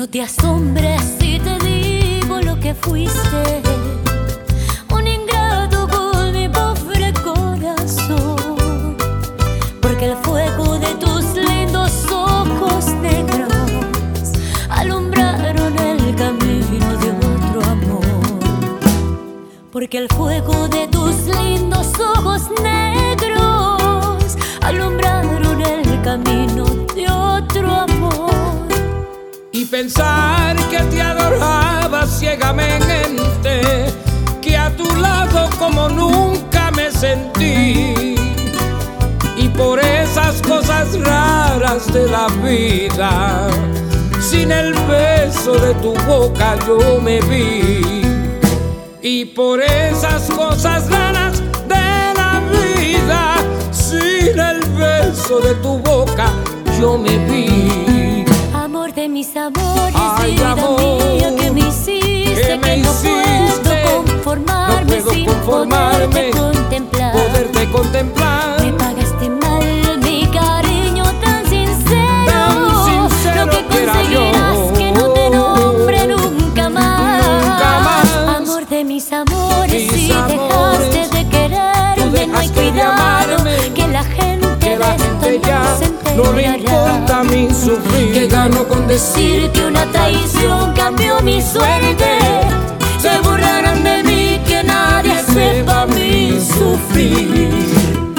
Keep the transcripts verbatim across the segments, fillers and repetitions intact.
te asombres si te digo lo que fuiste, un ingrato con mi pobre corazón, porque el fuego de tus lindos ojos negros alumbraron el camino de otro amor, porque el fuego de tus lindos ojos negros alumbraron el camino de otro amor. Y pensar que te adoraba ciegamente, que a tu lado como nunca me sentí, y por esas cosas raras de la vida, sin el beso de tu boca yo me vi. Y por esas cosas raras de la vida, sin el beso de tu boca yo me vi. Amor de mis amores, ay, vida amor, mía, que me hiciste, que, me que no hiciste, puedo conformarme, no puedo sin conformarme, poderte contemplar. poderte contemplar. Me pagaste mal mi cariño tan sincero, tan sincero lo que que era conseguirás yo, que no te nombre nunca más. Nunca más. Amor de mis amores, Mis si amores, dejaste de quererme, no hay dejaste de cuidado, amarme, que la gente que la de gente esto ya no se no le enterará. importa mi sufrir. Que gano con decir Que una traición cambió mi suerte, se burlarán de mí, que nadie sepa mi sufrir.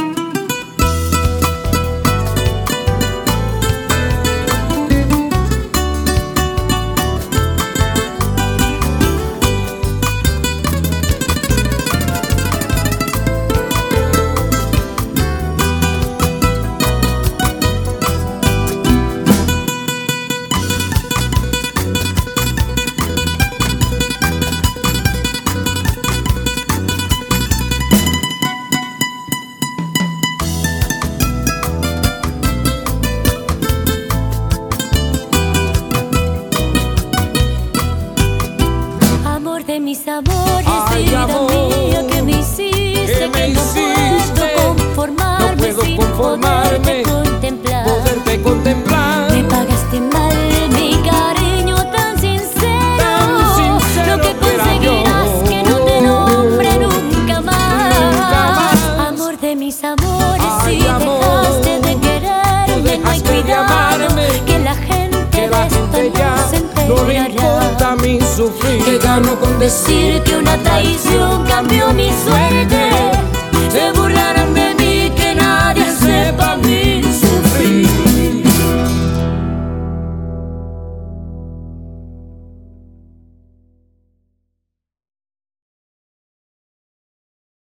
De mis amores, ay, vida amor, mía, que me hiciste, que, me que no hiciste, puedo conformarme, no puedo sin conformarme, poderte contemplar. poderte contemplar. Me pagaste mal mi cariño tan sincero, tan sincero lo que que conseguirás que no te nombre nunca más. Nunca más. Amor de mis amores, ay, si amor, dejaste de quererme, no hay cuidado, que la gente que la gente ya no se no le enterará. importa mi sufrir. Que gano con decir Que una traición cambió mi suerte,